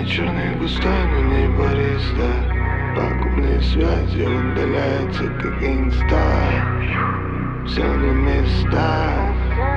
Не черный густой, но не бариста. Пагубные связи удаляются, как инста. Все на местах,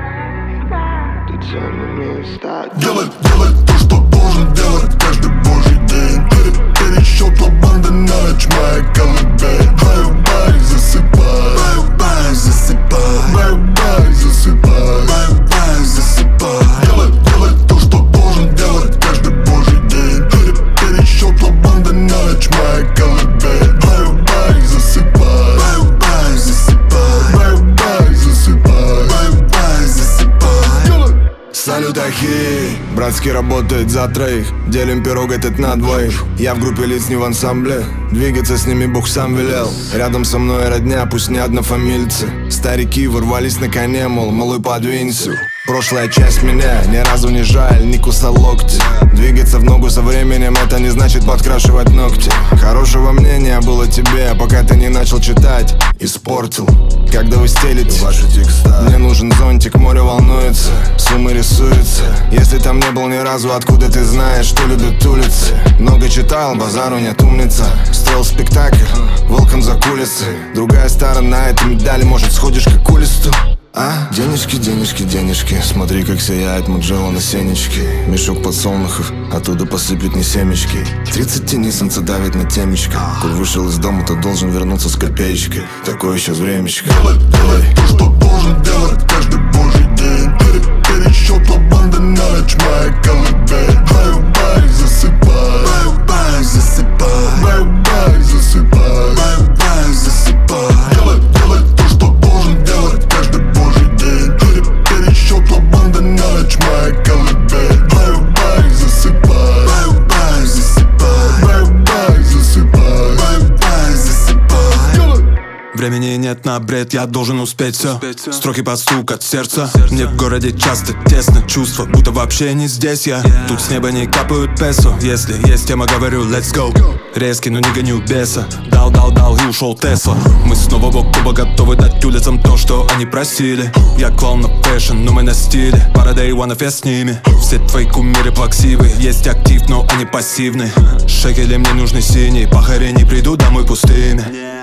тут все на местах. Делай то, что должен делать каждый божий день. Пересчет лабанда на ночь, моя колыбель. Бай-бай, засыпай. Бай-бай, засыпай. Бай-бай, засыпай. Бай-бай, засыпай. Делай то, что должен делать каждый божий день. Пересчет лабанда на ночь, моя колыбель. Бай-бай, засыпай. Бай-бай, засыпай. Бай-бай, засыпай. Бай-бай, засыпай. Салют, ахи, братский работает за троих. Делим пирог этот на двоих. Я в группе лиц, не в ансамбле. Двигаться с ними Бог сам велел. Рядом со мной родня, пусть не однофамильцы. Старики ворвались на коне, мол, малой подвинься. Прошлая часть меня ни разу не жаль, не кусал локти. Двигаться в ногу со временем, это не значит подкрашивать ногти. Хорошего мнения было тебе, пока ты не начал читать. Испортил, когда вы стелите ваши текста. Мне нужен зонтик, море волнуется, суммы рисуются. Если там не был ни разу, откуда ты знаешь, что любят улицы? Много читал, базару нет, умница. Строил спектакль, welcome за кулисы. Другая сторона этой медали, может сходишь как к улисту? А? Денежки, денежки, денежки. Смотри, как сияет Маджело на сенечке. Мешок подсолнухов, оттуда посыплют не семечки. 30 теней солнце давит на темечко. Коль вышел из дома, то должен вернуться с копеечкой. Такое сейчас времечко. Делай то, что должен делать каждый божий день. Пересчет лабанда на ночь, моя колыбель. Бай-бай, засыпай. Бай-бай, засыпай. Бай-бай, засыпай. Бай-бай, засыпай. Делай то, что должен делать каждый божий день. Пересчет лабанда на ночь, моя колыбель. Бай-бай, засыпай. Бай-бай, засыпай. Бай-бай, засыпай. Бай-бай, засыпай. Времени нет на бред, я должен успеть все. Строки под стук от сердца. Мне в городе часто тесно, чувство, будто вообще не здесь я. Тут с неба не капают песо. Если есть тема, говорю let's go. Резкий, но не гоню беса. Дал и ушел Тесла. Мы снова бок о бок готовы дать улицам то, что они просили. Я клоун на фэшн, но мы на стиле. Пара day one, я с ними. Все твои кумиры плаксивы. Есть актив, но они пассивны. Шекели мне нужны синие. Пахари не придут домой пустыми.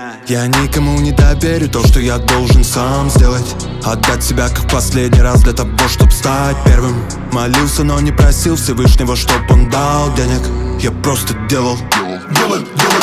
Я никому не доверю то, что я должен сам сделать. Отдать себя как в последний раз для того, чтоб стать первым. Молился, но не просил Всевышнего, чтоб он дал денег. Я просто делал. Делай